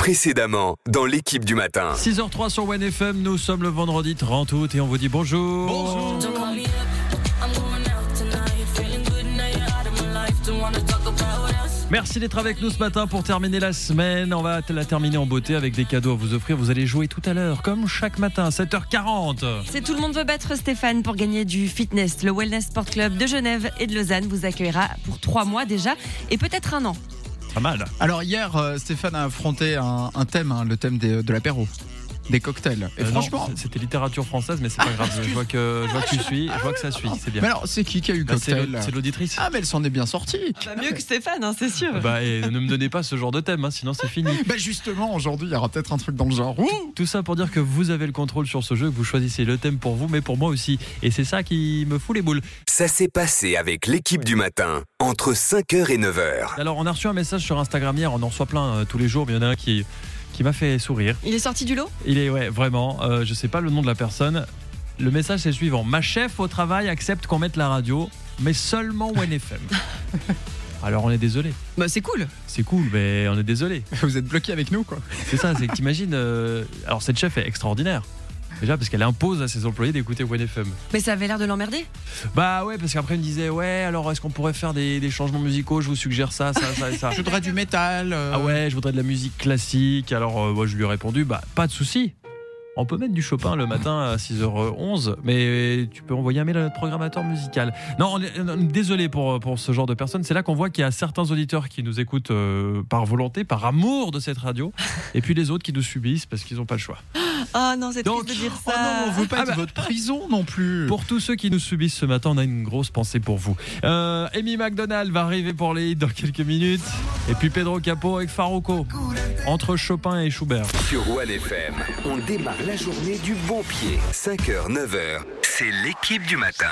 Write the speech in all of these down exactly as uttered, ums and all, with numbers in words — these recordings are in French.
Précédemment, dans l'équipe du matin. six heures zéro trois sur One F M, nous sommes le vendredi trente août et on vous dit bonjour. Bonjour. Merci d'être avec nous ce matin pour terminer la semaine. On va la terminer en beauté avec des cadeaux à vous offrir. Vous allez jouer tout à l'heure, comme chaque matin, sept heures quarante. C'est Tout le monde veut battre Stéphane pour gagner du fitness. Le Wellness Sport Club de Genève et de Lausanne vous accueillera pour trois mois déjà et peut-être un an. Pas mal. Alors hier, euh, Stéphane a affronté un, un thème, hein, le thème des, de l'apéro. Des cocktails. Et Euh, franchement. non, c'était littérature française, mais c'est pas grave. Je vois que je vois que tu suis, je vois que ça suit, c'est bien. Mais alors, c'est qui qui a eu Bah, c'est cocktail l'au- c'est l'auditrice. Ah, mais elle s'en est bien sortie. Bah, mieux que Stéphane, hein, c'est sûr. Bah, et ne me donnez pas ce genre de thème, hein, sinon c'est fini. Bah justement, aujourd'hui, il y aura peut-être un truc dans le genre. Ouh. Tout ça pour dire que vous avez le contrôle sur ce jeu, que vous choisissez le thème pour vous, mais pour moi aussi. Et c'est ça qui me fout les boules. Ça s'est passé avec l'équipe du matin, entre cinq heures et neuf heures. Alors, on a reçu un message sur Instagram hier, on en reçoit plein euh, tous les jours, mais il y en a un qui, qui m'a fait sourire. Il est sorti du lot ? Il est, ouais, vraiment, euh, je sais pas le nom de la personne. Le message c'est le suivant. Ma chef au travail accepte qu'on mette la radio, mais seulement One F M. Alors on est désolé. Bah c'est cool. C'est cool, mais on est désolé. Vous êtes bloqué avec nous, quoi. C'est ça, c'est que t'imagines. euh, Alors cette chef est extraordinaire. Déjà parce qu'elle impose à ses employés d'écouter One F M. Mais ça avait l'air de l'emmerder. Bah ouais, parce qu'après elle me disait ouais, alors est-ce qu'on pourrait faire des, des changements musicaux? Je vous suggère ça, ça, ça et ça. Je voudrais du métal. euh, Ah ouais, je voudrais de la musique classique. Alors euh, moi je lui ai répondu bah pas de souci. On peut mettre du Chopin le matin à six heures onze, mais tu peux envoyer un mail à notre programmateur musical. Non, on est, on est désolé pour, pour ce genre de personnes. C'est là qu'on voit qu'il y a certains auditeurs qui nous écoutent euh, par volonté, par amour de cette radio, et puis les autres qui nous subissent parce qu'ils n'ont pas le choix. Ah non, c'est Donc, triste de dire Oh ça. non, on veut pas Ah être bah. votre prison non plus. Pour tous ceux qui nous subissent ce matin, on a une grosse pensée pour vous. Euh, Amy McDonald va arriver pour les hits dans quelques minutes, et puis Pedro Capo avec Farruko, entre Chopin et Schubert. Sur One F M, on démarre la journée du bon pied. cinq heures, neuf heures, c'est l'équipe du matin.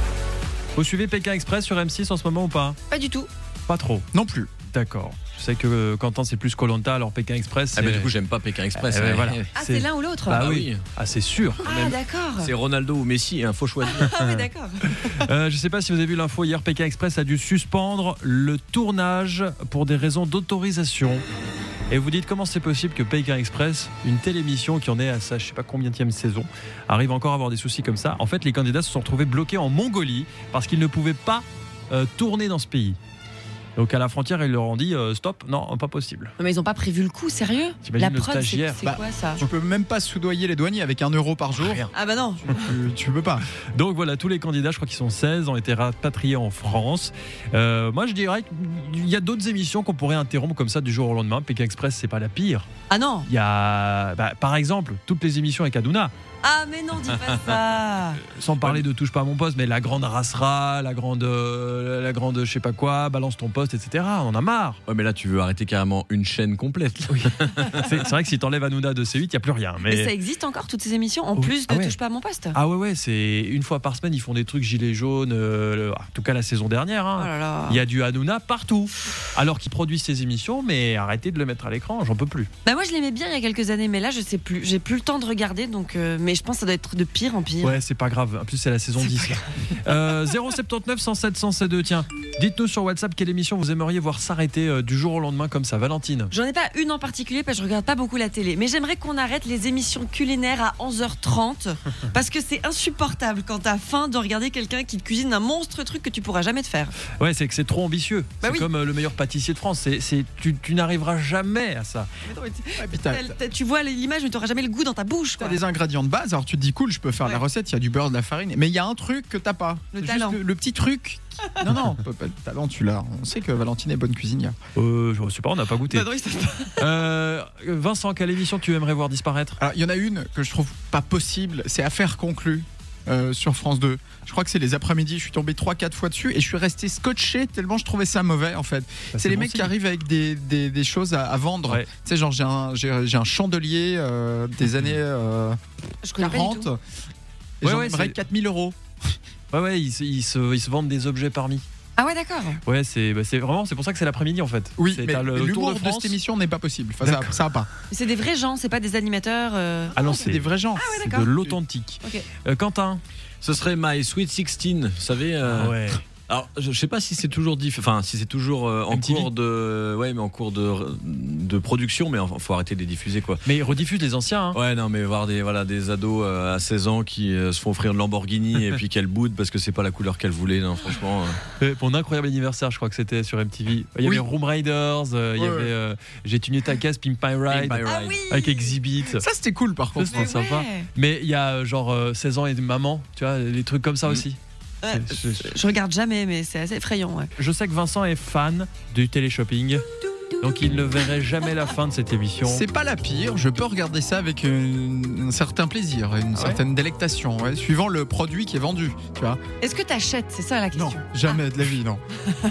Vous suivez Pékin Express sur M six en ce moment ou pas? Pas du tout. Pas trop. Non plus. D'accord. Je sais que euh, Quentin c'est plus Koh-Lanta, alors Pékin Express. Ah c'est- bah du coup j'aime pas Pékin Express. Eh ben, ouais. voilà. Ah c'est l'un ou l'autre. Bah Ah oui. oui. Ah c'est sûr. Ah d'accord. C'est Ronaldo ou Messi, il faut choisir. Ah oui d'accord. Euh, je sais pas si vous avez vu l'info hier, Pékin Express a dû suspendre le tournage pour des raisons d'autorisation. Et vous dites comment c'est possible que Pékin Express, une telle émission qui en est à sa je sais pas combienième saison, arrive encore à avoir des soucis comme ça. En fait, les candidats se sont retrouvés bloqués en Mongolie parce qu'ils ne pouvaient pas euh, tourner dans ce pays. Donc à la frontière, ils leur ont dit euh, stop, non, pas possible. Non, mais ils ont pas prévu le coup, sérieux? T'imagines La le preuve, c'est stagiaire. c'est Bah, quoi ça? Tu peux même pas soudoyer les douaniers avec un euro par jour. Rien. Ah bah non. Tu, tu peux pas. Donc voilà, tous les candidats, je crois qu'ils sont seize, ont été rapatriés en France. Euh, moi, je dirais qu'il y a d'autres émissions qu'on pourrait interrompre comme ça du jour au lendemain. Pékin Express, c'est pas la pire. Ah non. Il y a, bah, par exemple, toutes les émissions avec Hanouna, Ah mais non, dis pas ça. sans parler de Touche pas à mon poste, mais la grande Rasra, la grande, euh, la grande, je sais pas quoi, Balance ton poste, et cetera. On en a marre. Ouais mais là tu veux arrêter carrément une chaîne complète. C'est, c'est vrai que si t'enlèves Hanouna de C huit, il y a plus rien. Mais... Mais, ça existe encore toutes ces émissions en Oh, plus de ah ouais. Touche pas à mon poste. ah ouais, ouais, c'est une fois par semaine, ils font des trucs gilets jaunes. euh, en tout cas, la saison dernière. hein. Oh là là. Il y a du Hanouna partout. Alors qu'ils produisent ces émissions, mais arrêtez de le mettre à l'écran, j'en peux plus. Bah moi je l'aimais bien il y a quelques années, mais là je sais plus. J'ai plus le temps de regarder, donc. euh, Mais je pense que ça doit être de pire en pire. Ouais, c'est pas grave. En plus, c'est la saison dix. là. Euh, zéro sept neuf cent sept cent deux. Tiens, dites-nous sur WhatsApp quelle émission vous aimeriez voir s'arrêter euh, du jour au lendemain comme ça. Valentine. J'en ai pas une en particulier parce que je regarde pas beaucoup la télé, mais j'aimerais qu'on arrête les émissions culinaires à onze heures trente parce que c'est insupportable quand t'as faim de regarder quelqu'un qui te cuisine un monstre truc que tu pourras jamais te faire. Ouais, c'est que c'est trop ambitieux. Bah c'est oui. comme euh, le meilleur pâtissier de France. C'est, c'est, tu, tu n'arriveras jamais à ça. Ouais, puis t'as, T'as- t'as- Tu vois l'image, mais t'auras jamais le goût dans ta bouche. t'as Quoi. des ingrédients de base. Alors tu te dis cool, je peux faire Ouais. la recette. Il y a du beurre, de la farine, mais il y a un truc que t'as pas. Le C'est talent. Juste le, le petit truc. qui- Non non, pas- pas le talent tu l'as. On sait que Valentine est bonne cuisinière. Euh, je sais pas, on n'a pas goûté. Bah non, ils savent pas. Euh, Vincent, quelle émission tu aimerais voir disparaître? Alors il y en a une que je trouve pas possible. C'est Affaires conclues. euh, sur France deux. Je crois que c'est les après-midi, je suis tombé trois quatre fois dessus et je suis resté scotché tellement je trouvais ça mauvais en fait. Bah, c'est les bon mecs signe. qui arrivent avec des, des, des choses à, à vendre. Ouais. Tu sais, genre j'ai un, j'ai, j'ai un chandelier euh, des années euh, Je connais pas du tout. quarante et Ouais, j'en ouais, aimerais c'est- quatre mille euros. Ouais, ouais, ils, se- ils se, ils se vendent des objets parmi. Ah ouais, d'accord. Ouais, c'est, bah, c'est vraiment, c'est pour ça que c'est l'après-midi en fait. Oui, c'est, mais t'as le, le Tour l'humour de de, France. cette émission n'est pas possible. Enfin, ça, ça va pas. Mais c'est des vrais gens, c'est pas des animateurs. euh. Ah non, c'est des vrais gens. ouais, c'est d'accord. de l'authentique. Ok. Euh, Quentin. Ce serait My Sweet sixteen, vous savez. euh, Ah ouais. Alors, je je sais pas si c'est toujours diff... enfin, si c'est toujours euh, en M T V. cours de, ouais, mais en cours de de production, mais enfin, faut arrêter de les diffuser, quoi. Mais ils rediffusent les anciens. Hein. Ouais, non, mais voir des voilà des ados euh, à seize ans qui euh, se font offrir une Lamborghini et puis qu'elles boudent parce que c'est pas la couleur qu'elles voulaient, non, franchement. euh. Euh, Pour mon incroyable anniversaire, je crois que c'était sur M T V. Il y Oui. avait Room Raiders, euh, il y Ouais, avait ouais. euh, J'ai tenu ta caisse, Pimp My Ride, Pimp My Ah Ride. oui. avec Exhibit. Ça, c'était cool par contre. Ça, c'était Mais sympa. ouais. Mais il y a euh, genre euh, seize ans et de maman, tu vois, les trucs comme ça Mm. aussi. Ouais, C'est- c'est- Je regarde jamais, mais c'est assez effrayant. Ouais. Je sais que Vincent est fan du téléshopping, donc il ne verrait jamais la fin de cette émission. C'est pas la pire, je peux regarder ça avec une- un certain plaisir, une Ah ouais certaine délectation, ouais, suivant le produit qui est vendu. Tu vois. Est-ce que t'achètes? C'est ça la Non, question. jamais de la vie, non.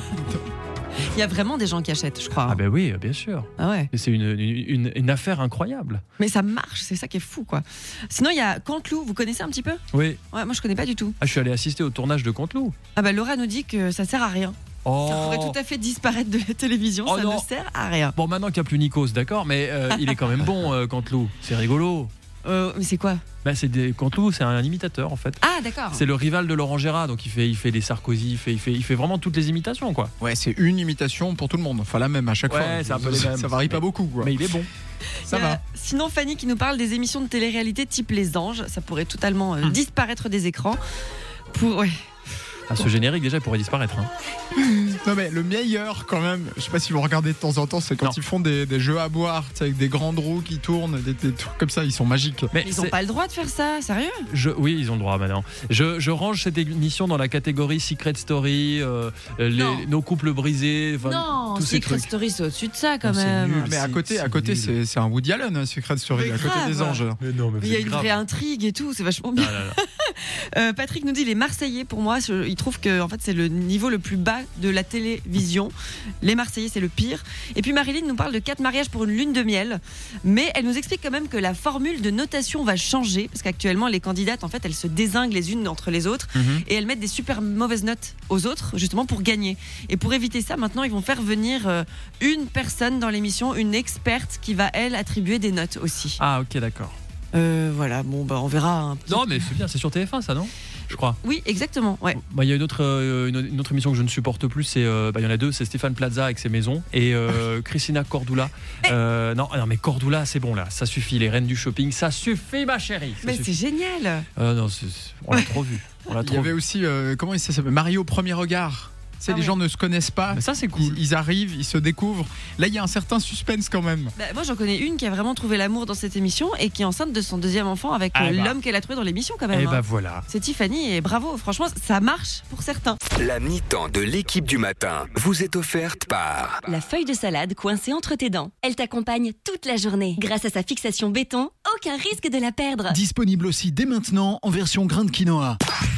Il y a vraiment des gens qui achètent, je crois. Ah ben oui, bien sûr. Ah ouais. Et c'est une, une, une- une affaire incroyable. Mais ça marche, c'est ça qui est fou, quoi. Sinon, il y a Canteloup, vous connaissez un petit peu? Oui. Ouais, moi je connais pas du tout. Ah, je suis allé assister au tournage de Canteloup. Ah bah Laura nous dit que ça sert à rien. Oh. Ça pourrait tout à fait disparaître de la télévision, Oh ça non. ne sert à rien. Bon, maintenant qu'il n'y a plus Nikos, d'accord, mais euh, il est quand même bon, euh, Canteloup. C'est rigolo. Euh, mais c'est quoi? Bah, c'est des... Canteloup, c'est un imitateur en fait. Ah d'accord. C'est le rival de Laurent Gérard, donc il fait, il fait les Sarkozy, il fait, il fait, il fait vraiment toutes les imitations, quoi. Ouais, c'est une imitation pour tout le monde, enfin la même à chaque Ouais, fois. c'est un peu les mêmes. Ça varie pas beaucoup, quoi. Mais il est bon. Ça Il y a va. Sinon, Fanny qui nous parle des émissions de télé-réalité type Les Anges. Ça pourrait totalement euh, Hum. disparaître des écrans. Pour... Ouais. Ah, ce générique déjà il pourrait disparaître. Hein. Non mais le meilleur quand même, je sais pas si vous regardez de temps en temps, c'est quand Non. ils font des, des jeux à boire, tu sais, avec des grandes roues qui tournent, des, des trucs comme ça, ils sont magiques. Mais Ils n'ont c'est- pas le droit de faire ça, sérieux? je, oui, ils ont le droit maintenant. Je, je range cette émission dans la catégorie Secret Story, euh, les, Non. nos couples brisés, enfin, Non, tous ces Secret trucs. Story, c'est au-dessus de ça quand Non, c'est même. nul. Mais à c'est- côté, à c'est côté, nul. c'est c'est un Woody Allen, hein, Secret Story, Mais à côté grave. des anges. Mais non, mais Il y a une vraie intrigue et tout, c'est vachement bien. Ah là là. Euh, Patrick nous dit les Marseillais, pour moi, je- il trouve que en fait, c'est le niveau le plus bas de la télévision. Les Marseillais, c'est le pire. Et puis Marilyn nous parle de quatre mariages pour une lune de miel. Mais elle nous explique quand même que la formule de notation va changer. Parce qu'actuellement, les candidates, en fait, elles se dézinguent les unes entre les autres. Mhm. Et elles mettent des super mauvaises notes aux autres, justement pour gagner. Et pour éviter ça, maintenant, ils vont faire venir euh, une personne dans l'émission, une experte qui va, elle, attribuer des notes aussi. Ah ok, d'accord. Euh, voilà, bon, bah, on verra. Un petit- Non mais c'est bien, c'est sur T F un ça, non? Je crois. Oui, exactement, ouais. Bah, il y a une autre, euh, une, une autre émission que je ne supporte plus, c'est, euh, bah, il y en a deux, c'est Stéphane Plaza avec ses maisons et euh, Christina Cordula. Euh, non, non, mais Cordula, c'est bon là, ça suffit, les reines du shopping, ça suffit ma chérie. Ça Mais suffit. c'est génial. Euh, non, c'est- c'est- on l'a trop vu. On l'a Il y trop avait vu. aussi, euh, comment il s'appelle, Mario au premier regard. Tu sais, Ah les ouais. gens ne se connaissent pas. Mais ça c'est cool. Ils, ils arrivent, ils se découvrent. Là, il y a un certain suspense quand même. Bah, moi, j'en connais une qui a vraiment trouvé l'amour dans cette émission et qui est enceinte de son deuxième enfant avec Ah euh, bah. l'homme qu'elle a trouvé dans l'émission quand même. Et hein. bah voilà. C'est Tiffany et bravo, franchement, ça marche pour certains. La mi-temps de l'équipe du matin vous est offerte par La feuille de salade coincée entre tes dents. Elle t'accompagne toute la journée. Grâce à sa fixation béton, aucun risque de la perdre. Disponible aussi dès maintenant en version grain de quinoa.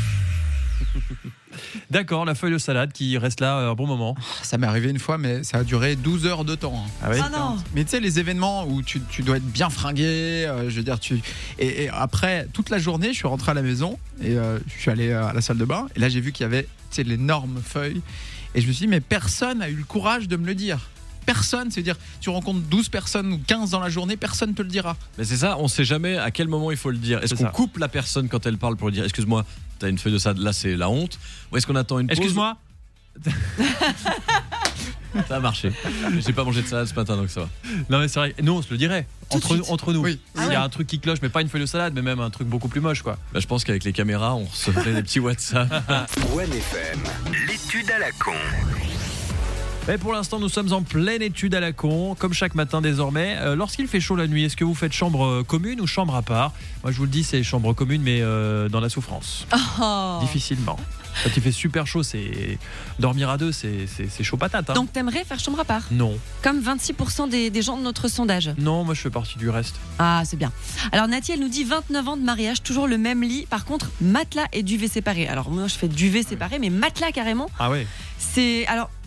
D'accord, la feuille de salade qui reste là euh, un bon moment. Ça m'est arrivé une fois, mais ça a duré douze heures de temps. hein. Ah oui. Ah non. Mais tu sais, les événements où tu, tu dois être bien fringué, euh, je veux dire, tu. Et, et après, toute la journée, je suis rentré à la maison et euh, je suis allé à la salle de bain. Et là, j'ai vu qu'il y avait, tu sais, l'énorme feuille. Et je me suis dit, mais personne n'a eu le courage de me le dire. Personne, c'est-à-dire, tu rencontres douze personnes ou quinze dans la journée, personne ne te le dira. Mais c'est ça, on sait jamais à quel moment il faut le dire. Est-ce C'est qu'on ça. coupe la personne quand elle parle pour lui dire excuse-moi, t'as une feuille de salade, là c'est la honte, ou est-ce qu'on attend une pause? Excuse-moi. Ça a marché. J'ai pas mangé de salade ce matin donc ça va. Non mais c'est vrai, nous on se le dirait. Tout de Entre, suite. entre nous. Oui. S'il y a un truc qui cloche, mais pas une feuille de salade, mais même un truc beaucoup plus moche quoi. Bah, je pense qu'avec les caméras, on recevrait des petits WhatsApp. One F M. L'étude à la con. Mais pour l'instant, nous sommes en pleine étude à la con, comme chaque matin désormais. Euh, lorsqu'il fait chaud la nuit, est-ce que vous faites chambre euh, commune ou chambre à part? Moi, je vous le dis, c'est chambre commune, mais euh, dans la souffrance. Oh. Difficilement. Quand il fait super chaud, c'est dormir à deux, c'est, c'est, c'est chaud patate. Hein. Donc t'aimerais faire chambre à part, Non, comme vingt-six pour cent des, des gens de notre sondage. non, moi je fais partie du reste. Ah, c'est bien. Alors Nathalie, elle nous dit vingt-neuf ans de mariage, toujours le même lit. Par contre, matelas et duvet séparés. Alors moi, je fais duvet séparé, mais matelas carrément. Ah ouais. C'est alors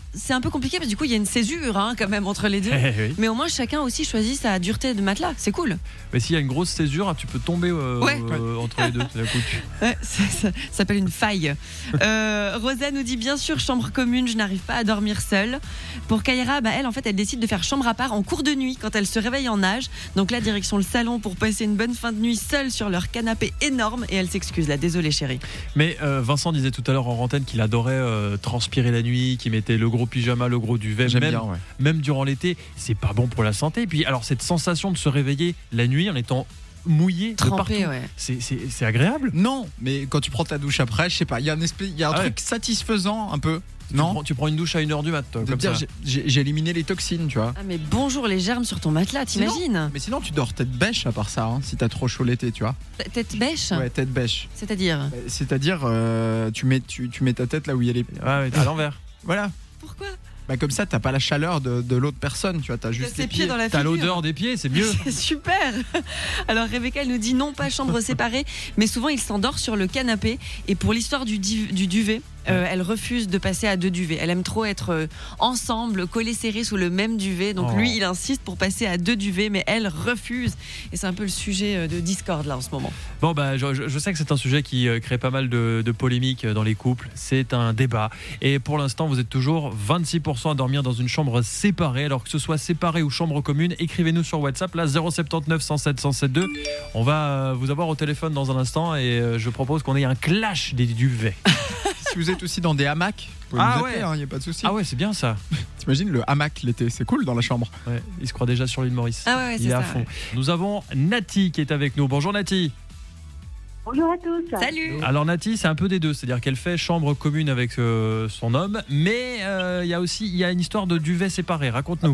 c'est un peu compliqué parce que du coup, il y a une césure hein, quand même entre les deux. Eh oui. Mais au moins, chacun aussi choisit sa dureté de matelas. C'est cool. Mais s'il y a une grosse césure, tu peux tomber euh, Ouais. euh, entre les deux. D'un coup, tu- Ouais, ça, ça s'appelle une faille. Euh, Rosa nous dit bien sûr chambre commune, je n'arrive pas à dormir seule. Pour Kaira, bah, elle en fait elle décide de faire chambre à part en cours de nuit quand elle se réveille en nage. Donc là direction le salon pour passer une bonne fin de nuit seule sur leur canapé énorme et elle s'excuse là, désolée chérie. Mais euh, Vincent disait tout à l'heure en antenne qu'il adorait euh, transpirer la nuit, qu'il mettait le gros pyjama, le gros duvet, J'aime même, bien, ouais. même durant l'été. C'est pas bon pour la santé. Et puis alors cette sensation de se réveiller la nuit en étant mouillé de Trempée, partout, ouais. c'est, c'est, c'est agréable. Non, mais quand tu prends ta douche après, je sais pas, il y a un, espèce, il y a un Ah ouais. truc satisfaisant un peu. Tu Non prends, tu prends une douche à une heure du mat, toi, De comme dire, ça. j'ai- j'ai j'ai éliminé les toxines, tu vois. Ah mais bonjour les germes sur ton matelas, t'imagines? Mais sinon, tu dors tête bêche à part ça, hein, si t'as trop chaud l'été, tu vois. Tête bêche? Ouais, tête bêche. C'est-à-dire? Euh, C'est-à-dire, euh, tu, mets, tu, tu mets ta tête là où il y a les. Ouais, ouais, à l'envers. Voilà. Pourquoi? Bah, comme ça, t'as pas la chaleur de, de l'autre personne, tu vois. T'as juste Ses les pieds dans la T'as figure. l'odeur des pieds, c'est mieux. C'est super. Alors Rebecca elle nous dit non pas chambre séparée, mais souvent il s'endort sur le canapé. Et pour l'histoire du, div- du duvet, euh, elle refuse de passer à deux duvets. Elle aime trop être euh, ensemble, collés serrés sous le même duvet. Donc Oh. lui il insiste pour passer à deux duvets, mais elle refuse. Et c'est un peu le sujet euh, de discorde là en ce moment. Bon, bah, je, je- je sais que c'est un sujet qui euh, crée pas mal de, de polémiques euh, dans les couples. C'est un débat. Et pour l'instant, vous êtes toujours vingt-six pour cent à dormir dans une chambre séparée. Alors que ce soit séparée ou chambre commune, écrivez-nous sur WhatsApp, là, zéro sept neuf, cent sept, cent sept deux. On va euh, vous avoir au téléphone dans un instant et euh, je propose qu'on ait un clash des duvets. Si vous êtes aussi dans des hamacs, vous pouvez Ah nous ouais. appeler, hein, y a pas de souci. Ah ouais, c'est bien ça. T'imagines le hamac l'été, c'est cool dans la chambre. Ouais, il se croit déjà sur l'île Maurice. Ah ouais, ouais, il c'est est à ça, fond. ouais. Nous avons Nati qui est avec nous. Bonjour Nati. Bonjour à tous. Salut. Alors Nati, c'est un peu des deux, c'est-à-dire qu'elle fait chambre commune avec euh, son homme, mais euh, il y a aussi il y a une histoire de duvet séparé. Raconte-nous.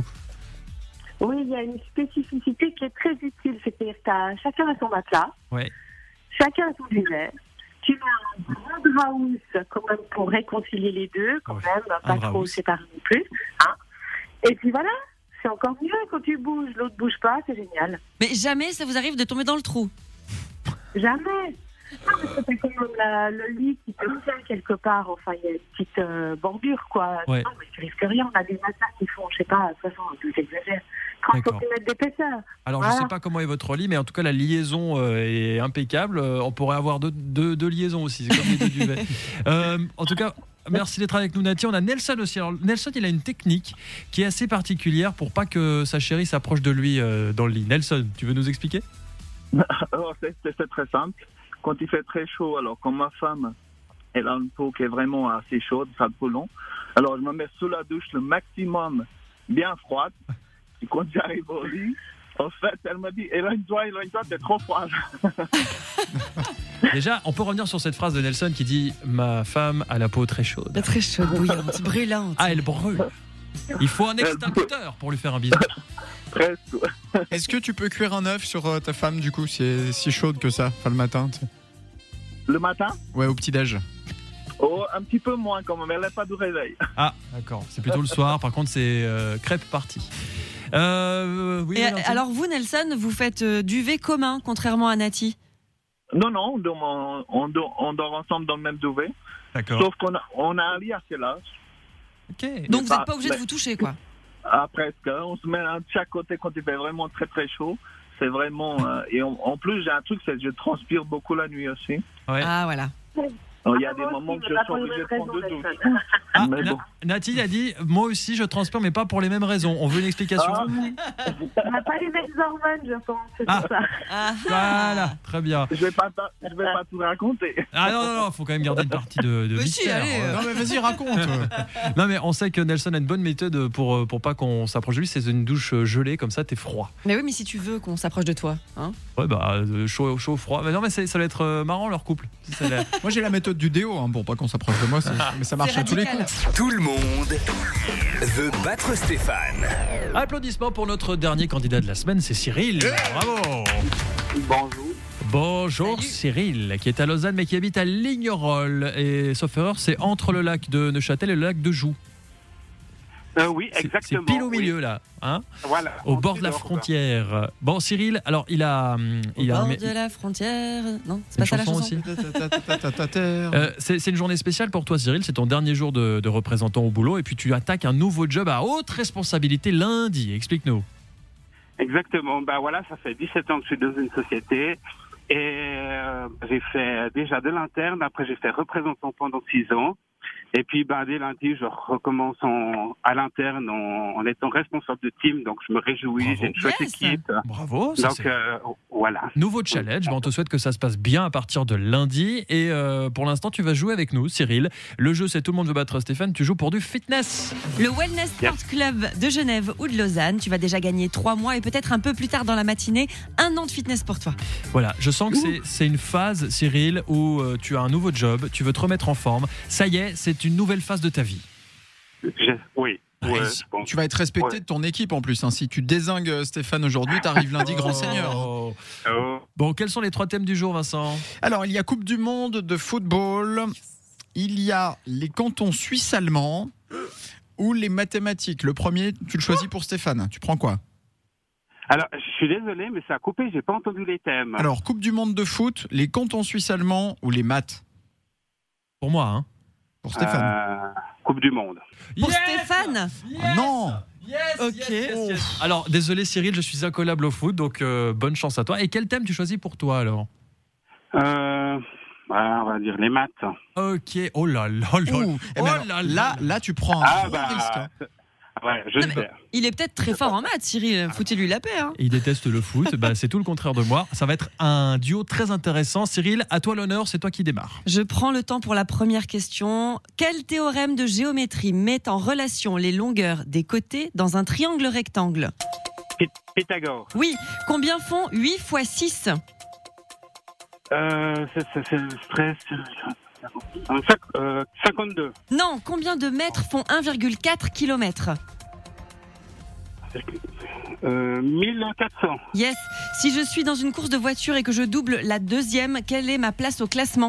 Oui, il y a une spécificité qui est très utile, c'est-à-dire que t'as- chacun a son matelas, Ouais. chacun a son duvet. Tu mets un grand drap housse quand même pour réconcilier les deux, quand Ouais, même, un pas drap trop housse. séparés non plus. Hein. Et puis voilà, c'est encore mieux quand tu bouges, l'autre bouge pas, c'est génial. Mais jamais ça vous arrive de tomber dans le trou. Jamais. Non, parce que t'as quand même la- le lit qui te tient quelque part, enfin il y a une petite euh, bordure quoi. Ouais. Non mais tu risques rien, on a des matelas qui font, je sais pas, soixante, j'exagère, trente D'accord. centimètres d'épaisseur. Alors je Voilà. sais pas comment est votre lit, mais en tout cas la liaison euh, est impeccable. Euh, on pourrait avoir deux, deux, deux liaisons aussi, c'est comme les deux duvets. Euh, en tout cas, merci d'être avec nous Nati. On a Nelson aussi. Alors Nelson, il a une technique qui est assez particulière pour pas que sa chérie s'approche de lui euh, dans le lit. Nelson, tu veux nous expliquer? Alors, c'est, c'est- c'est très simple. Quand il fait très chaud, alors quand ma femme, elle a une peau qui est vraiment assez chaude, ça peau long, alors je me mets sous la douche le maximum bien froide. Et quand j'arrive au lit, en fait, elle me dit, éloigne-toi, éloigne-toi, t'es trop froide. Déjà, on peut revenir sur cette phrase de Nelson qui dit « Ma femme a la peau très chaude Très chaude, bouillante, brûlante. ». Ah, elle brûle. Il faut un extincteur pour lui faire un bisou. Presque. Est-ce que tu peux cuire un œuf sur euh, ta femme du coup, si elle est si chaude que ça, enfin le matin tu sais. Le matin, Ouais, au petit-déj. oh, un petit peu moins quand même, elle n'a pas de réveil. Ah, d'accord. C'est plutôt le soir. Par contre, c'est euh, crêpe party. Euh, oui, Et Valentine. alors vous Nelson, vous faites euh, duvet commun contrairement à Nati. Non, non, on dort, en- on dort, on dort ensemble dans le même duvet, D'accord. sauf qu'on a, on a un lit assez large. Ok. Donc vous pas- n'êtes pas obligé de mais- vous toucher quoi. Ah, presque. On se met un de chaque côté quand il fait vraiment très très chaud. C'est vraiment. euh, et en, en plus, j'ai un truc, c'est que je transpire beaucoup la nuit aussi. Ouais. Ah voilà. Alors, il y a Ah, des moi moments aussi, que mais je pas suis pour les obligé de mêmes prendre deux raisons, douches. Nelson. Ah, Mais Na- bon. Nati a dit moi aussi je transpire mais pas pour les mêmes raisons. On veut une explication. Ah, On n'a pas les mêmes hormones, je pense, c'est Ah. pour ça. Ah, Voilà, très bien. je vais pas, ta- je vais pas tout raconter. Ah non non non, faut quand même garder une partie de, de Mais si, mystère. allez, euh. Non mais vas-y, raconte. Non mais on sait que Nelson a une bonne méthode pour euh, pour pas qu'on s'approche de lui, c'est une douche euh, gelée comme ça t'es froid. Mais oui, mais si tu veux qu'on s'approche de toi, hein. Ouais bah euh, chaud chaud froid. Mais non mais c'est- ça va être euh, marrant leur couple. Ça, ça, Moi j'ai la méthode du déo hein, pour pas qu'on s'approche de moi, c'est- mais ça marche C'est à tous les radical. coups. Tout le monde veut battre Stéphane. Applaudissements pour notre dernier candidat de la semaine, c'est Cyril. Bravo. Bonjour. Bonjour Salut. Cyril, qui est à Lausanne mais qui habite à Lignerolles. Et sauf erreur, c'est entre le lac de Neuchâtel et le lac de Joux. Euh, oui, C'est- exactement. C'est pile au oui. milieu là, hein, Voilà. au en bord de la Sud-Europe. frontière. Bon, Cyril, alors il a, hum, Au il a bord un- de la frontière. Non, c'est une pas ça la chanson chanson. aussi. Euh, c'est c'est une journée spéciale pour toi, Cyril. C'est ton dernier jour de, de représentant au boulot, et puis tu attaques un nouveau job à haute responsabilité lundi. Explique-nous. Exactement. Bah voilà, ça fait dix-sept ans que je suis dans une société et euh, j'ai fait déjà de l'interne. Après, j'ai fait représentant pendant six ans. Et puis, ben, dès lundi, je recommence en, à l'interne en, en étant responsable de team. Donc, je me réjouis. Bravo. J'ai une chouette Yes. équipe. Bravo. ça, Donc, c'est- euh, voilà. Nouveau challenge, ben, on te souhaite que ça se passe bien à partir de lundi. Et euh, pour l'instant, tu vas jouer avec nous, Cyril. Le jeu, c'est Tout le monde veut battre Stéphane. Tu joues pour du fitness. Le Wellness Sport Club de Genève ou de Lausanne. Tu vas déjà gagner trois mois et peut-être un peu plus tard dans la matinée, un an de fitness pour toi. Voilà, je sens que c'est- c'est une phase, Cyril, où euh, tu as un nouveau job, tu veux te remettre en forme. Ça y est, c'est une nouvelle phase de ta vie. Je- oui. Ouais, Ouais, c'est- je pense. Tu vas être respecté Ouais. de ton équipe en plus. Hein. Si tu dézingues euh, Stéphane aujourd'hui, t'arrives lundi grand seigneur. Oh. Oh. Bon, quels sont les trois thèmes du jour, Vincent? Alors, il y a Coupe du Monde de football, il y a les cantons suisses allemands ou les mathématiques. Le premier, tu le choisis pour Stéphane. Tu prends quoi? Alors, je suis désolé, mais ça a coupé. J'ai pas entendu les thèmes. Alors, Coupe du Monde de foot, les cantons suisses allemands ou les maths? Pour moi, hein. Pour Stéphane. Euh, Coupe du Monde. Pour Yes Stéphane. Ah non. Yes, Ok. yes, yes, yes. Alors, désolé Cyril, je suis incollable au foot, donc euh, bonne chance à toi. Et quel thème tu choisis pour toi alors? Euh, bah, on va dire les maths. Ok, oh là là là. Ouh. Eh ben Oh alors, là là, là. là, tu prends un Ah, gros bah. risque. hein. Ouais, je Non, le mais- sais. Il est peut-être très fort en maths, Cyril. Foutez-lui la paix. Hein. Et il déteste le foot, bah, c'est tout le contraire de moi. Ça va être un duo très intéressant. Cyril, à toi l'honneur, c'est toi qui démarre. Je prends le temps pour la première question. Quel théorème de géométrie met en relation les longueurs des côtés dans un triangle rectangle? Py- Pythagore. Oui. Combien font huit fois six? Euh, c'est, c'est, c'est stress. Euh, cinq- euh, cinquante-deux. Non. Combien de mètres font un virgule quatre kilomètres? Euh, mille quatre cents. Yes. Si je suis dans une course de voiture et que je double la deuxième, quelle est ma place au classement?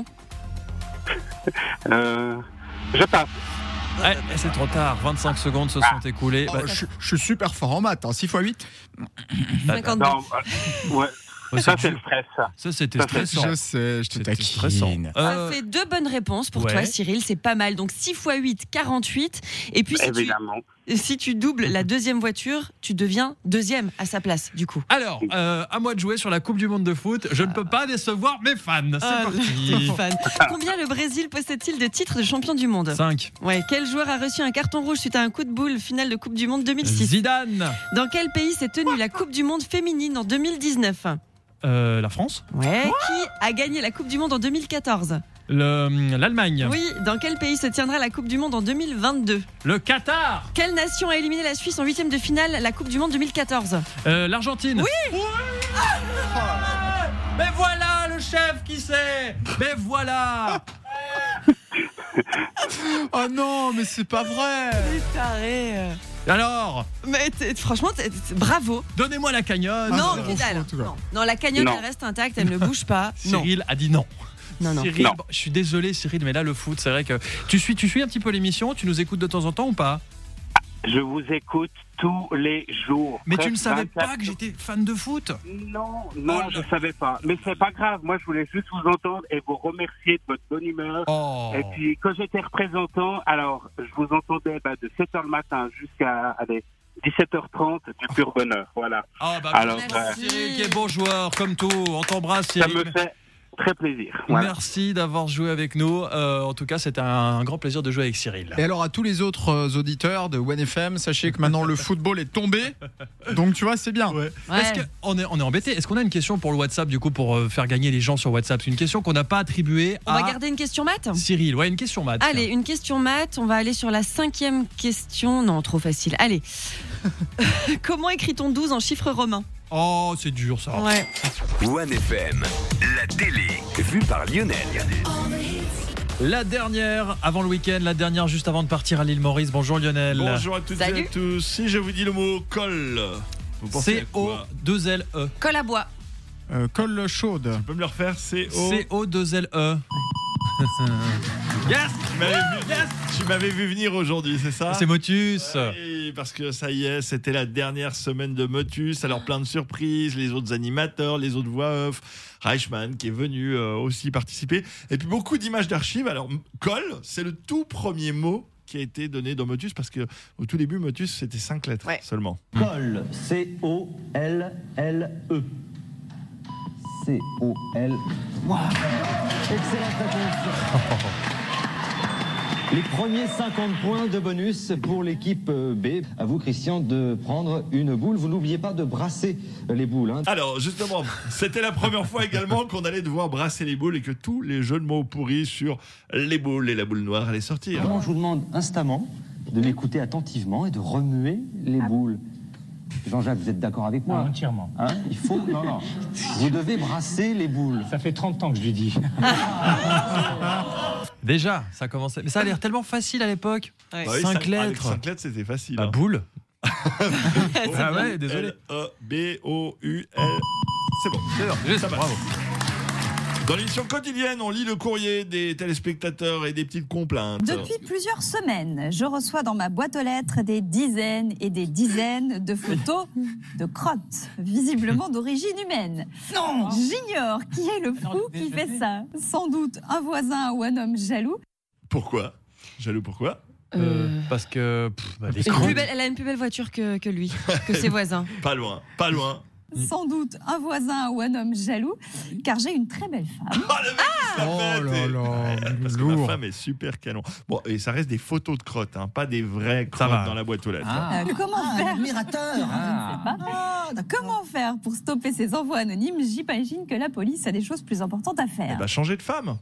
Euh, je passe. Eh, eh, c'est trop tard, vingt-cinq secondes se sont écoulées. Oh, Bah, je, je suis super fort en maths. Hein. six fois huit. cinquante-deux. Non, euh, ouais. ouais, Ça, c'est- c'est le stress. ça. ça, c'était Ça fait- stressant. Je sais, je te C'était stressant. taquine. Euh, Ça fait deux bonnes réponses pour ouais. toi, Cyril. C'est pas mal. Donc six fois huit, quarante-huit. Et puis si tu, Évidemment. si tu doubles la deuxième voiture, tu deviens deuxième à sa place, du coup. Alors, euh, à moi de jouer sur la Coupe du Monde de foot. Je ne peux pas décevoir mes fans. C'est Ah, parti. t'es fan. Combien le Brésil possède-t-il de titres de champion du monde? cinq. Ouais. Quel joueur a reçu un carton rouge suite à un coup de boule finale de Coupe du Monde deux mille six? Zidane. Dans quel pays s'est tenue la Coupe du Monde féminine en deux mille dix-neuf? Euh, la France. Ouais. Qui a gagné la Coupe du Monde en deux mille quatorze? Le- L'Allemagne. Oui. Dans quel pays se tiendra la Coupe du Monde en deux mille vingt-deux? Le Qatar. Quelle nation a éliminé la Suisse en huitième de finale la Coupe du Monde deux mille quatorze? Euh, L'Argentine. Oui. Mais voilà le chef qui sait. Mais voilà. Oh non, mais c'est pas vrai. C'est taré. Alors, Mais t'es- franchement, t'es- t'es- bravo. donnez-moi la cagnotte. non, zéro que dalle. fois, en tout cas. Non. Non, la cagnotte, Non. elle reste intacte, elle ne bouge pas. Non, Cyril a dit non. non, non. Cyril, Non. bon, je suis désolé Cyril, mais là le foot, c'est vrai que tu suis, tu suis un petit peu l'émission, tu nous écoutes de temps en temps ou pas? Je vous écoute tous les jours. Mais tu ne Presque savais vingt-quatre pas que j'étais fan de foot? Non, non, Oh, je le- savais pas. Mais c'est pas grave. Moi, je voulais juste vous entendre et vous remercier de votre bonne humeur. Oh. Et puis, quand j'étais représentant, alors, je vous entendais bah, de sept heures le matin jusqu'à allez, dix-sept heures trente, du pur bonheur. Voilà. Ah bah Alors, merci, euh, Cyril qui est bon joueur comme tout, on t'embrasse Ça Cyril. me fait très plaisir. Voilà. Merci d'avoir joué avec nous. Euh, en tout cas, c'était un grand plaisir de jouer avec Cyril. Et alors à tous les autres euh, auditeurs de One F M, sachez que maintenant le football est tombé. Donc tu vois, c'est bien. Ouais. Ouais. Est-ce que on est on est embêté? Est-ce qu'on a une question pour le WhatsApp du coup pour euh, faire gagner les gens sur WhatsApp? C'est une question qu'on n'a pas attribuée On à va garder une question maths? Cyril. Ouais, une question maths. Allez, une question maths. On va aller sur la cinquième question. Non, trop facile. Allez. Comment écrit-on douze en chiffres romains? Oh, c'est dur ça. Ouais. One F M, la télé vue par Lionel. La dernière avant le week-end, la dernière juste avant de partir à l'île Maurice. Bonjour Lionel. Bonjour à toutes et Salut. à tous. Si je vous dis le mot colle, vous pensez à C O quoi? deux L E. Colle à bois. Euh, colle chaude. Tu peux me le refaire? C O. C O deux L E. Yes, tu m'avais vu, yes, tu m'avais vu venir aujourd'hui, c'est ça? C'est Motus. Oui. oui, parce que ça y est, c'était la dernière semaine de Motus. Alors plein de surprises, les autres animateurs, les autres voix off, Reichmann qui est venu euh, aussi participer. Et puis beaucoup d'images d'archives. Alors col, c'est le tout premier mot qui a été donné dans Motus, parce que au tout début, Motus, c'était cinq lettres ouais. seulement. Col, C O L L E. C O L. Wow. Excellente réponse. Les premiers cinquante points de bonus pour l'équipe B. À vous, Christian, de prendre une boule. Vous n'oubliez pas de brasser les boules. Hein. Alors, justement, c'était la première fois également qu'on allait devoir brasser les boules et que tous les jeux de mots pourris sur les boules et la boule noire allaient sortir. Alors, je vous demande instamment de m'écouter attentivement et de remuer les ah. boules. Jean-Jacques, vous êtes d'accord avec moi? Ah, entièrement. Hein? Il faut. Non, non. Vous devez brasser les boules. Ça fait trente ans que je lui dis. Déjà, ça commençait. Mais ça a l'air tellement facile à l'époque. Ouais. Bah oui, cinq lettres. cinq lettres, c'était facile. La hein. boule. Ah ouais, désolé. L E B O U L. C'est bon, c'est bon. Juste, ça bravo. Dans l'émission quotidienne, on lit le courrier des téléspectateurs et des petites complaintes. Depuis plusieurs semaines, je reçois dans ma boîte aux lettres des dizaines et des dizaines de photos de crottes, visiblement d'origine humaine. Non, j'ignore qui est le fou qui fait ça. Sans doute un voisin ou un homme jaloux. Pourquoi? Jaloux pourquoi? Euh, parce que pff, bah, les une plus belle, elle a une plus belle voiture que, que lui, que ses voisins. Pas loin, pas loin. Sans doute un voisin ou un homme jaloux, car j'ai une très belle femme. Oh, le mec qui se la oh pète, là et... là, ouais, parce lourd. que ma femme est super canon. Bon, et ça reste des photos de crottes, hein, pas des vraies crottes dans la boîte aux lettres. Ah. Euh, comment ah, faire admirateur. Je ne sais pas. Ah, comment faire pour stopper ces envois anonymes? J'imagine que la police a des choses plus importantes à faire. Eh ben, changer de femme.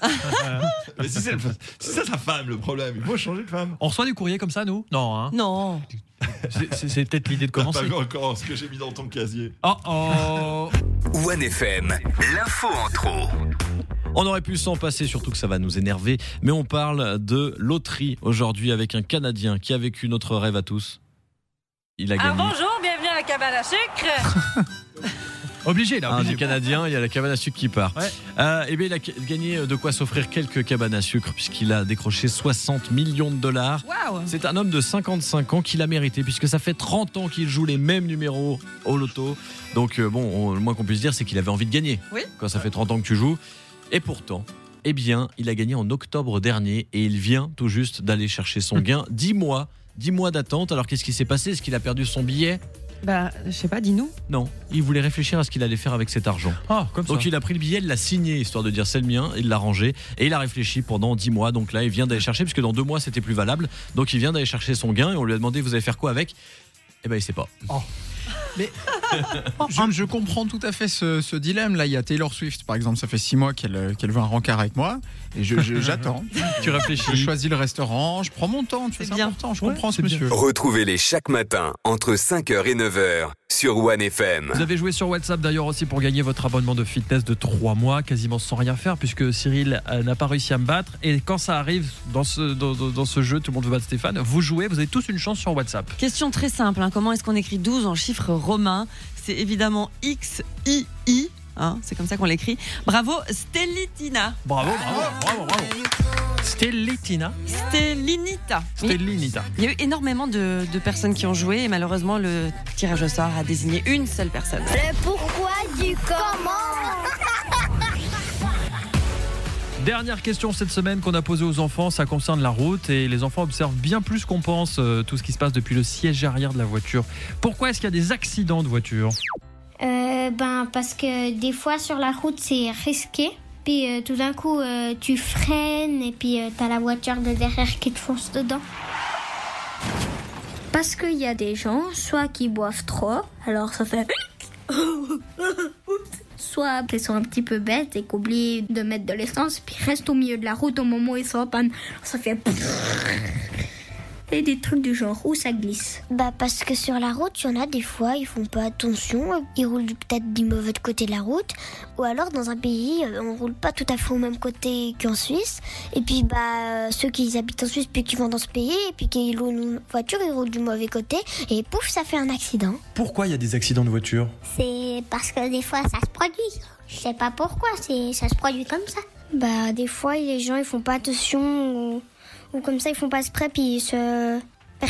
Mais si c'est, le... si c'est sa femme le problème, il faut changer de femme. On reçoit du courrier comme ça, nous? Non, hein? Non. C'est, c'est, c'est peut-être l'idée de commencer. T'as pas vu encore ce que j'ai mis dans ton casier. Oh oh. One F M, l'info en trop. On aurait pu s'en passer, surtout que ça va nous énerver, mais on parle de loterie aujourd'hui avec un Canadien qui a vécu notre rêve à tous. Il a gagné. Ah, bonjour, bienvenue à la cabane à sucre. Obligé là. Un Obligé. du Canadien, il y a la cabane à sucre qui part. Ouais. Euh, et bien il a gagné de quoi s'offrir quelques cabanes à sucre puisqu'il a décroché soixante millions de dollars. Wow. C'est un homme de cinquante-cinq ans qui l'a mérité puisque ça fait trente ans qu'il joue les mêmes numéros au loto. Donc euh, bon, on, le moins qu'on puisse dire c'est qu'il avait envie de gagner. Oui. Quand ça fait trente ans que tu joues. Et pourtant, eh bien, il a gagné en octobre dernier et il vient tout juste d'aller chercher son gain. dix mois, dix mois d'attente. Alors qu'est-ce qui s'est passé? Est-ce qu'il a perdu son billet? Bah, je sais pas, dis-nous. Non, il voulait réfléchir à ce qu'il allait faire avec cet argent. Ah, comme ça. Donc il a pris le billet, il l'a signé, histoire de dire c'est le mien, il l'a rangé, et il a réfléchi pendant dix mois. Donc là, il vient d'aller chercher, puisque dans deux mois, c'était plus valable. Donc il vient d'aller chercher son gain, et on lui a demandé, vous allez faire quoi avec? Eh ben, il sait pas. Oh. Mais je, je comprends tout à fait ce, ce dilemme. Là, il y a Taylor Swift, par exemple, ça fait six mois qu'elle, qu'elle veut un rencard avec moi, et je, je, j'attends. Tu réfléchis. Je choisis le restaurant, je prends mon temps. Tu vois, c'est, c'est bien. Important, je ouais, comprends ce monsieur. Retrouvez-les chaque matin entre cinq heures et neuf heures sur One F M. Vous avez joué sur WhatsApp d'ailleurs aussi pour gagner votre abonnement de fitness de trois mois, quasiment sans rien faire, puisque Cyril n'a pas réussi à me battre. Et quand ça arrive dans ce, dans, dans ce jeu, tout le monde veut battre Stéphane, vous jouez, vous avez tous une chance sur WhatsApp. Question très simple, hein. Comment est-ce qu'on écrit douze en chiffres romains? C'est évidemment X I I, hein, c'est comme ça qu'on l'écrit. Bravo Stellitina. Bravo, bravo, bravo, bravo. Stellitina. Stellinita. Stellinita. Il y a eu énormément de, de personnes qui ont joué et malheureusement le tirage au sort a désigné une seule personne. Le pourquoi du comment. Dernière question cette semaine qu'on a posée aux enfants, ça concerne la route et les enfants observent bien plus qu'on pense euh, tout ce qui se passe depuis le siège arrière de la voiture. Pourquoi est-ce qu'il y a des accidents de voiture? euh, Ben parce que des fois sur la route c'est risqué, puis euh, tout d'un coup euh, tu freines et puis euh, t'as la voiture de derrière qui te fonce dedans. Parce qu'il y a des gens, soit qui boivent trop, alors ça fait... soit qu'ils sont un petit peu bêtes et qu'oublient de mettre de l'essence, puis restent au milieu de la route au moment où ils sont en panne. Ça fait... Et des trucs du genre où ça glisse. Bah parce que sur la route, il y en a des fois, ils font pas attention, ils roulent peut-être du mauvais côté de la route, ou alors dans un pays, on roule pas tout à fait au même côté qu'en Suisse, et puis bah ceux qui habitent en Suisse puis qui vont dans ce pays, et puis qui louent une voiture, ils roulent du mauvais côté, et pouf, ça fait un accident. Pourquoi il y a des accidents de voiture? C'est parce que des fois ça se produit. Je sais pas pourquoi, c'est ça se produit comme ça. Bah des fois, les gens ils font pas attention, ou... ou comme ça ils font pas exprès puis ils se percutent.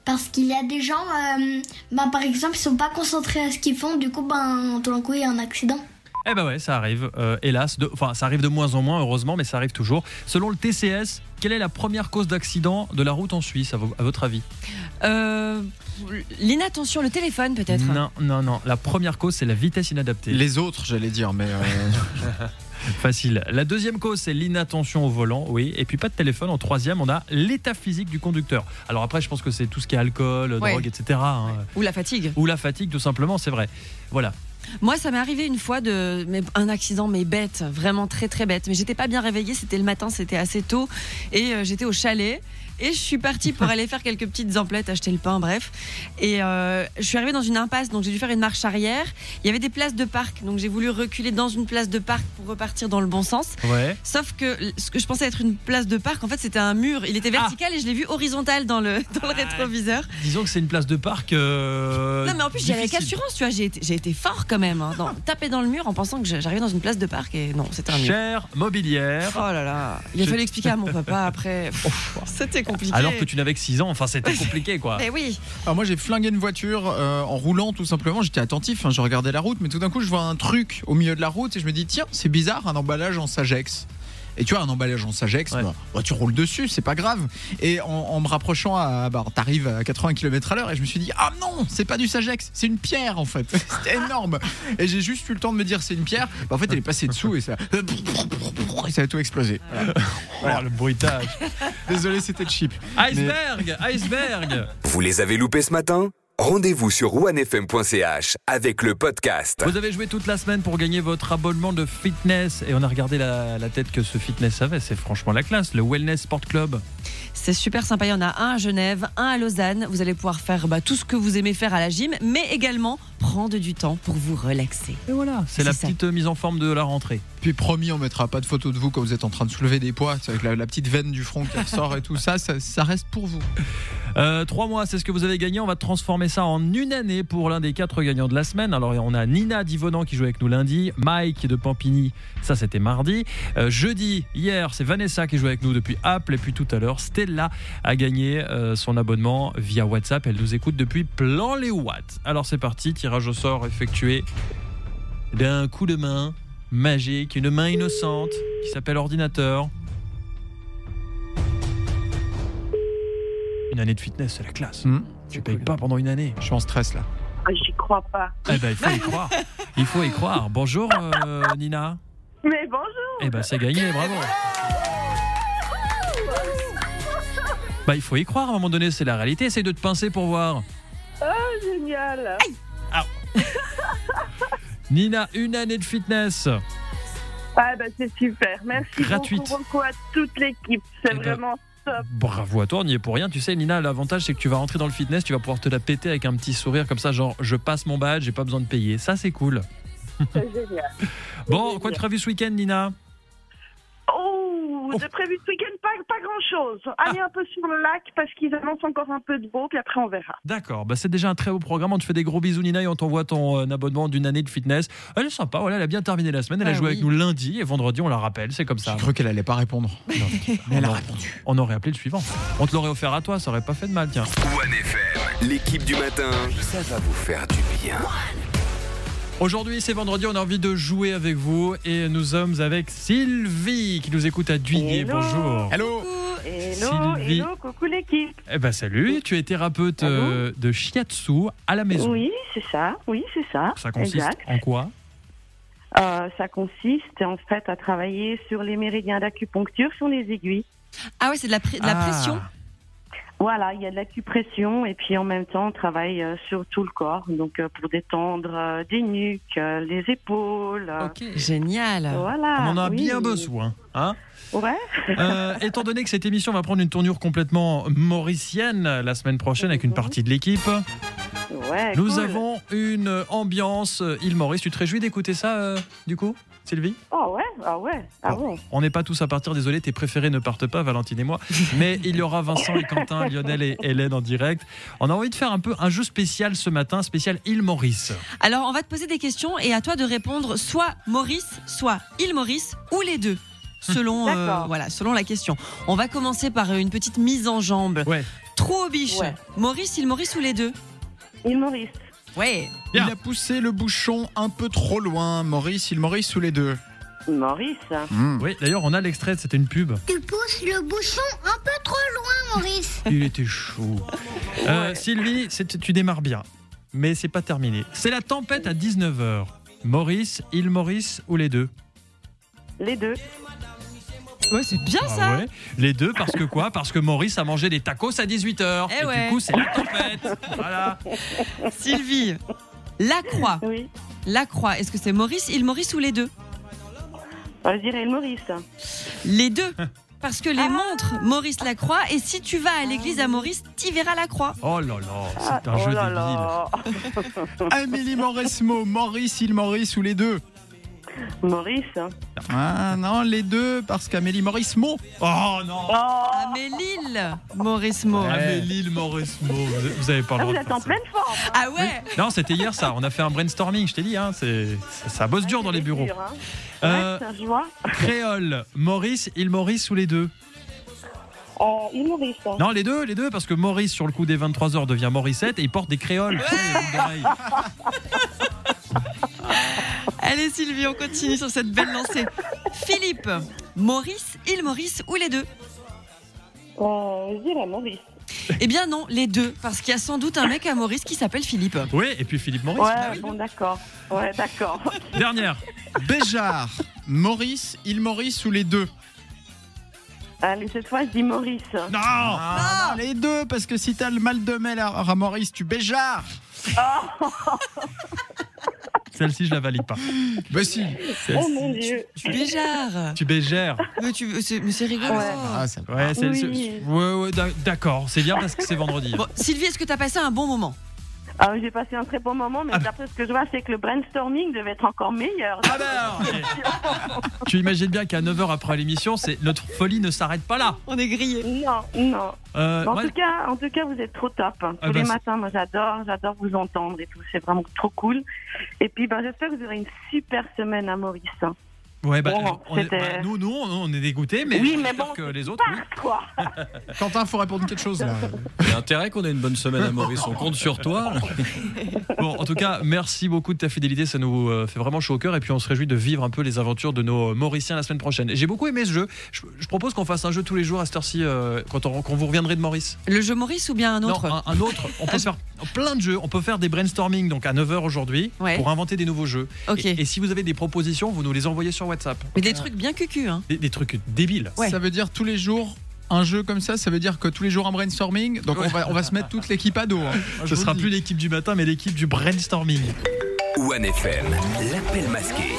parce qu'il y a des gens, euh, ben, par exemple, ils sont pas concentrés à ce qu'ils font, du coup, ben, tout d'un coup, il y a un accident. Eh ben ouais, ça arrive, euh, hélas. De, enfin, ça arrive de moins en moins, heureusement, mais ça arrive toujours. Selon le T C S, quelle est la première cause d'accident de la route en Suisse, à, vo- à votre avis ? Euh, l'inattention, le téléphone peut-être. Non, non, non. La première cause, c'est la vitesse inadaptée. Les autres, j'allais dire, mais. Euh... Facile. La deuxième cause, c'est l'inattention au volant, oui. Et puis pas de téléphone. En troisième, on a l'état physique du conducteur. Alors après, je pense que c'est tout ce qui est alcool, Ouais. drogue, et cetera. hein. Ou la fatigue. Ou la fatigue, tout simplement, c'est vrai. Voilà. Moi, ça m'est arrivé une fois de mais un accident, mais bête, vraiment très très bête. Mais j'étais pas bien réveillée, c'était le matin, c'était assez tôt, et euh, j'étais au chalet. Et je suis partie pour aller faire quelques petites emplettes, acheter le pain, bref. Et euh, je suis arrivée dans une impasse, donc j'ai dû faire une marche arrière. Il y avait des places de parc, donc j'ai voulu reculer dans une place de parc pour repartir dans le bon sens. Ouais. Sauf que ce que je pensais être une place de parc, en fait, c'était un mur. Il était vertical et je l'ai vu horizontal dans le, dans le rétroviseur. Disons que c'est une place de parc. euh, Non, mais en plus, j'y allais avec difficile. assurance, tu vois. J'ai été, j'ai été fort quand même. Hein, dans, taper dans le mur en pensant que j'arrivais dans une place de parc et non, c'était un mur. Chère mobilière. Oh là là. Il a Je- fallu expliquer à mon papa après. Pff, c'était compliqué. Alors que tu n'avais que six ans, enfin c'était compliqué quoi. Mais oui. Alors moi j'ai flingué une voiture euh, en roulant tout simplement, j'étais attentif, hein, je regardais la route, mais tout d'un coup je vois un truc au milieu de la route et je me dis tiens c'est bizarre, un emballage en Sagex. Et tu vois, un emballage en Sagex, bah, bah, tu roules dessus, c'est pas grave. Et en, en me rapprochant, à, bah, t'arrives à quatre-vingts kilomètres à l'heure et je me suis dit ah non, c'est pas du Sagex, c'est une pierre en fait. C'était énorme. Et j'ai juste eu le temps de me dire c'est une pierre. Bah, en fait elle est passée dessous et ça, et ça a tout explosé. Voilà. Voilà. Oh, le bruitage. Désolé, c'était cheap. Iceberg, iceberg. Vous les avez loupés ce matin ? Rendez-vous sur one f m point c h avec le podcast. Vous avez joué toute la semaine pour gagner votre abonnement de fitness et on a regardé la, la tête que ce fitness avait, c'est franchement la classe, le Wellness Sport Club. C'est super sympa. Il y en a un à Genève, un à Lausanne. Vous allez pouvoir faire bah, tout ce que vous aimez faire à la gym, mais également prendre du temps pour vous relaxer. Et voilà, c'est, c'est la ça. petite mise en forme de la rentrée. Puis promis, on mettra pas de photos de vous quand vous êtes en train de soulever des poids, avec la, la petite veine du front qui ressort et tout ça, ça, ça reste pour vous. Euh, trois mois, c'est ce que vous avez gagné. On va transformer ça en une année pour l'un des quatre gagnants de la semaine. Alors on a Nina d'Yvonan qui joue avec nous lundi, Mike de Pampigny, ça c'était mardi. Euh, jeudi, hier, c'est Vanessa qui joue avec nous depuis Apple. Et puis tout à l'heure, Stella a gagné euh, son abonnement via WhatsApp. Elle nous écoute depuis Plan-les-Ouates. Alors c'est parti, tirage au sort effectué d'un coup de main magique, une main innocente qui s'appelle ordinateur. Une année de fitness, c'est la classe. Mmh. Tu payes pas pendant une année. Je suis en stress là. Ah, j'y crois pas. Eh ben, il faut y croire. Il faut y croire. Bonjour euh, Nina. Mais bonjour. Eh ben, c'est gagné, bravo. Bah, il faut y croire à un moment donné, c'est la réalité. Essaye de te pincer pour voir. Ah, génial. Ah. Nina, une année de fitness. Ah, bah, c'est super. Merci gratuite. beaucoup, beaucoup à toute l'équipe. C'est eh ben, vraiment top. Bravo à toi, on n'y est pour rien. Tu sais, Nina, l'avantage, c'est que tu vas rentrer dans le fitness, tu vas pouvoir te la péter avec un petit sourire comme ça, genre, je passe mon badge, j'ai pas besoin de payer. Ça, c'est cool. C'est génial. Bon, c'est quoi de génial. prévu ce week-end, Nina? Oh, de prévu ce week-end, pas, pas grand-chose. Aller ah. un peu sur le lac parce qu'ils annoncent encore un peu de beau, puis après on verra. D'accord, bah c'est déjà un très beau programme. On te fait des gros bisous, Nina, et on t'envoie ton euh, abonnement d'une année de fitness. Elle est sympa, voilà, elle a bien terminé la semaine. Elle ah, a joué oui. avec nous lundi et vendredi, on la rappelle, c'est comme ça. J'ai cru qu'elle allait pas répondre. Non, mais elle a aurait, répondu. On aurait appelé le suivant. On te l'aurait offert à toi, ça aurait pas fait de mal, tiens. one F M, l'équipe du matin, ça va vous faire du bien. Aujourd'hui, c'est vendredi, on a envie de jouer avec vous et nous sommes avec Sylvie qui nous écoute à Duigné. Hello. Bonjour. Hello. Hello, Sylvie. hello, coucou l'équipe. Eh ben salut, tu es thérapeute euh, de shiatsu à la maison. Oui, c'est ça, oui, c'est ça. Ça consiste exact. en quoi? euh, Ça consiste en fait à travailler sur les méridiens d'acupuncture, sur les aiguilles. Ah ouais, c'est de la, pr- de la Ah. pression. Voilà, il y a de l'acupression et puis en même temps on travaille euh, sur tout le corps, donc euh, pour détendre euh, des nuques, euh, les épaules. euh, Ok. Génial. Voilà. On en a oui. bien besoin, hein, Ouais. euh, étant donné que cette émission va prendre une tournure complètement mauricienne la semaine prochaine avec une partie de l'équipe, Ouais. nous cool. avons une ambiance euh, île Maurice. Tu te réjouis d'écouter ça, euh, du coup, Sylvie? Ah ouais, ah ouais, ah Bon, ouais. on n'est pas tous à partir, désolé, tes préférés ne partent pas, Valentine et moi, mais il y aura Vincent et Quentin, Lionel et Hélène en direct. On a envie de faire un peu un jeu spécial ce matin, spécial île Maurice. Alors, on va te poser des questions et à toi de répondre soit Maurice, soit île Maurice ou les deux. Selon, euh, D'accord. voilà, selon la question. On va commencer par une petite mise en jambe. Ouais. Trou aux biches. Ouais. Maurice, île Maurice ou les deux? Île Maurice. Ouais. Il a poussé le bouchon un peu trop loin. Maurice, île Maurice ou les deux? Maurice. Mmh. Oui, d'ailleurs, on a l'extrait, c'était une pub. Tu pousses le bouchon un peu trop loin, Maurice. Il était chaud. Euh, Sylvie, c'est- tu démarres bien, mais c'est pas terminé. C'est la tempête à dix-neuf heures. Maurice, île Maurice ou les deux? Les deux. Ouais, c'est bien Ah ça. ouais. Les deux, parce que quoi? Parce que Maurice a mangé des tacos à dix-huit heures. Eh Et ouais. du coup, c'est la tempête. Voilà. Sylvie, la Croix. Oui. La Croix, est-ce que c'est Maurice, île Maurice ou les deux? Euh, je dirais île Maurice. Les deux. Parce que les montres Maurice Lacroix, et si tu vas à l'église à Maurice, t'y verras la croix. Oh là là, c'est un Oh jeu là débile. là. Amélie Mauresmo, Maurice, île Maurice ou les deux? Maurice. Ah non, les deux, parce qu'Amélie Mauresmo. Oh non. Amélie Maurice Mo. Amélie le Mauresmo, vous vous avez pas le Ah, droit vous de êtes faire en ça. pleine forme. Ah ouais. Non, c'était hier ça. On a fait un brainstorming, je t'ai dit. Hein, c'est, ça, ça bosse dur dans les bureaux. Dur, hein. Euh, Ouais, ça se voit. Créole, Maurice, île Maurice ou les deux? Euh, île Maurice. Non, les deux, les deux, parce que Maurice, sur le coup des vingt-trois heures, devient Morissette et il porte des créoles. Tu sais, les boucles d'oreilles. Allez Sylvie, on continue sur cette belle lancée. Philippe, Maurice, île Maurice ou les deux? Euh, je dirais Maurice. Eh bien non, les deux, parce qu'il y a sans doute un mec à Maurice qui s'appelle Philippe. Oui, et puis Philippe Maurice. Ouais, bon, d'accord. Ouais, d'accord. Dernière. Béjar, Maurice, île Maurice ou les deux? Allez, cette fois, je dis Maurice. Non, Ah, non, les deux, parce que si t'as le mal de mer à, à Maurice, tu béjar. Celle-ci, je la valide pas. Bah si. Oh mon Dieu. Tu bégères. Tu bégères. Mais, tu, c'est, mais c'est rigolo. Ouais. Ah, ça Ouais, c'est, Oui. c'est- ouais, ouais, d'ac- d'accord. C'est bien parce que c'est vendredi. Bon, Sylvie, est-ce que t'as passé un bon moment? Ah, j'ai passé un très bon moment, mais Ah. d'après ce que je vois, c'est que le brainstorming devait être encore meilleur. Ah ben alors, eh, tu imagines bien qu'à neuf heures après l'émission, c'est, notre folie ne s'arrête pas là. On est grillé. Non, non. Euh, en, moi- tout cas, en tout cas, vous êtes trop top. Tous Ah les bah, matins, moi j'adore, j'adore vous entendre et tout. C'est vraiment trop cool. Et puis, ben, j'espère que vous aurez une super semaine à Maurice. Ouais, bah, Bon, on est- c'était- bah, nous, nous, on est dégoûtés, mais Oui, j'espère mais bon, que les c'est autres, oui. pas, quoi. Quentin, faut répondre quelque chose là. Il y a intérêt qu'on ait une bonne semaine à Maurice. On compte sur toi. Bon, en tout cas, merci beaucoup de ta fidélité, ça nous euh, fait vraiment chaud au cœur et puis on se réjouit de vivre un peu les aventures de nos Mauriciens la semaine prochaine. Et j'ai beaucoup aimé ce jeu. Je, je propose qu'on fasse un jeu tous les jours à cette heure-ci euh, quand, on- quand vous reviendrez de Maurice. Le jeu Maurice ou bien un autre? Non, un, un autre. On peut faire plein de jeux. On peut faire des brainstorming donc à neuf heures aujourd'hui Ouais. pour inventer des nouveaux jeux. Ok. Et, et si vous avez des propositions, vous nous les envoyez sur WhatsApp. Mais des trucs bien cucu, hein. Des, des trucs débiles. Ouais. Ça veut dire tous les jours un jeu comme ça, ça veut dire que tous les jours un brainstorming. Donc on, va, on va se mettre toute l'équipe à dos. Hein. Moi, je Ce vous sera le dis. plus l'équipe du matin, mais l'équipe du brainstorming. One F M, l'appel masqué.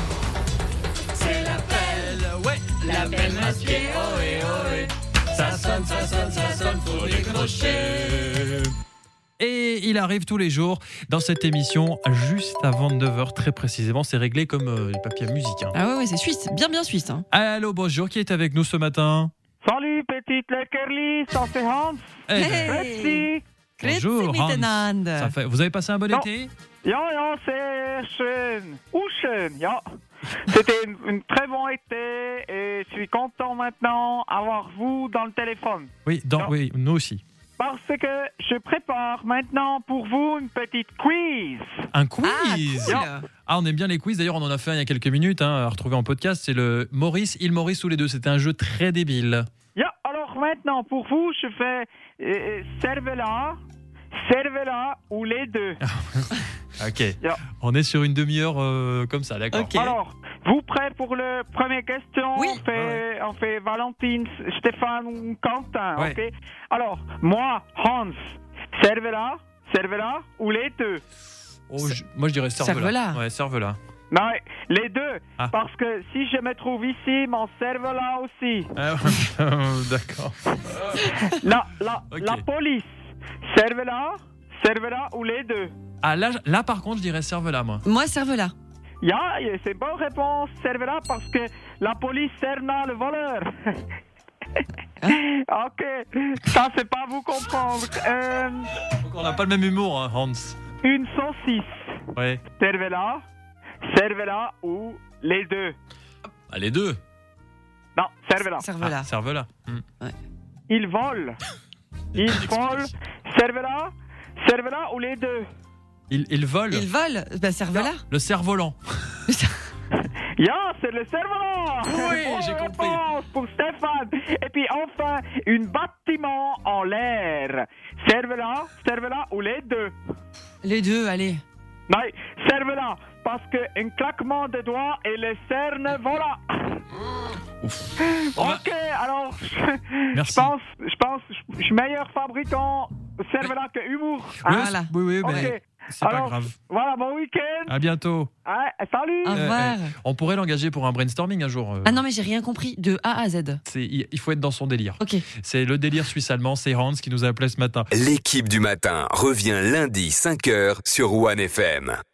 C'est l'appel, ouais, l'appel masqué, ohé, ohé. Ça sonne, ça sonne, ça sonne, faut décrocher. Et il arrive tous les jours dans cette émission, juste avant neuf heures, très précisément. C'est réglé comme euh, les papiers à musique. Hein. Ah ouais, ouais, c'est suisse, bien bien suisse. Hein. Allô, bonjour, qui est avec nous ce matin? Salut, petite Leckerli, ça c'est Hans. Eh ben, Merci. bonjour, Grüezi Hans. miteinander. Ça fait- Vous avez passé un bon Non. été? Ja, ja, sehr schön. Ou schön, ja. C'était une, une très bon été et je suis content maintenant d'avoir vous dans le téléphone. Oui, dans, Non. oui, nous aussi. Parce que je prépare maintenant pour vous une petite quiz. Un quiz. Ah, cool. Ah, on aime bien les quiz. D'ailleurs, on en a fait un il y a quelques minutes, hein, à retrouver en podcast. C'est le Maurice, île Maurice ou les deux. C'était un jeu très débile. Ja, alors maintenant pour vous, je fais euh, Cervela, Cervela ou les deux. Ok. Ja. On est sur une demi-heure euh, comme ça, d'accord. Ok. Alors, vous prêts pour la première question? Oui. On fait, on fait Valentine, Stéphane ou Quentin, Ouais. ok? Alors, moi, Hans, Cervela, Cervela ou les deux? Oh, je- moi, je dirais Cervela. Cervela. Ouais, Cervela. Non, mais les deux, Ah. parce que si je me trouve ici, mon Cervela aussi. Ah, d'accord. La, la, Ok. la police, Cervela, Cervela ou les deux? Ah, là, là, par contre, je dirais Cervela, moi. Moi, Cervela. Ja, c'est une bonne réponse, Cervela, parce que la police cerna le voleur. Ok, ça c'est pas vous comprendre. Euh, Donc, on n'a pas le même humour, hein, Hans. une saucisse, Ouais. Cervela, Cervela ou les deux? Ah, les deux. Non, Cervela. Cervela. Ah, Cervela. Hmm. Il vole. Il vole. Cerf-volant. Cerf-volant ou les deux? Il, il vole. Il vole. Bah, cerf-volant. Le cerf-volant. Ya, c'est le cerf-volant. Oui, Bonne j'ai compris. réponse pour Stéphane. Et puis enfin, un bâtiment en l'air. Cerf-volant, cerf-volant ou les deux? Les deux, allez. Non, cerf-volant, parce qu'un claquement de doigts et le cerne vola. Ok, alors, Merci. je pense, je pense, je suis meilleur fabricant cerf-volant que humour. Oui, Hein? oui, oui, Ok. mais c'est pas Alors, grave. Voilà, bon week-end. À bientôt. Ouais, salut. Au revoir. Eh, eh, on pourrait l'engager pour un brainstorming un jour. euh. Ah non, mais j'ai rien compris de A à Z. C'est- il il faut être dans son délire. Ok. C'est le délire suisse-allemand. C'est Hans qui nous a appelé ce matin. L'équipe du matin revient lundi cinq heures sur One F M.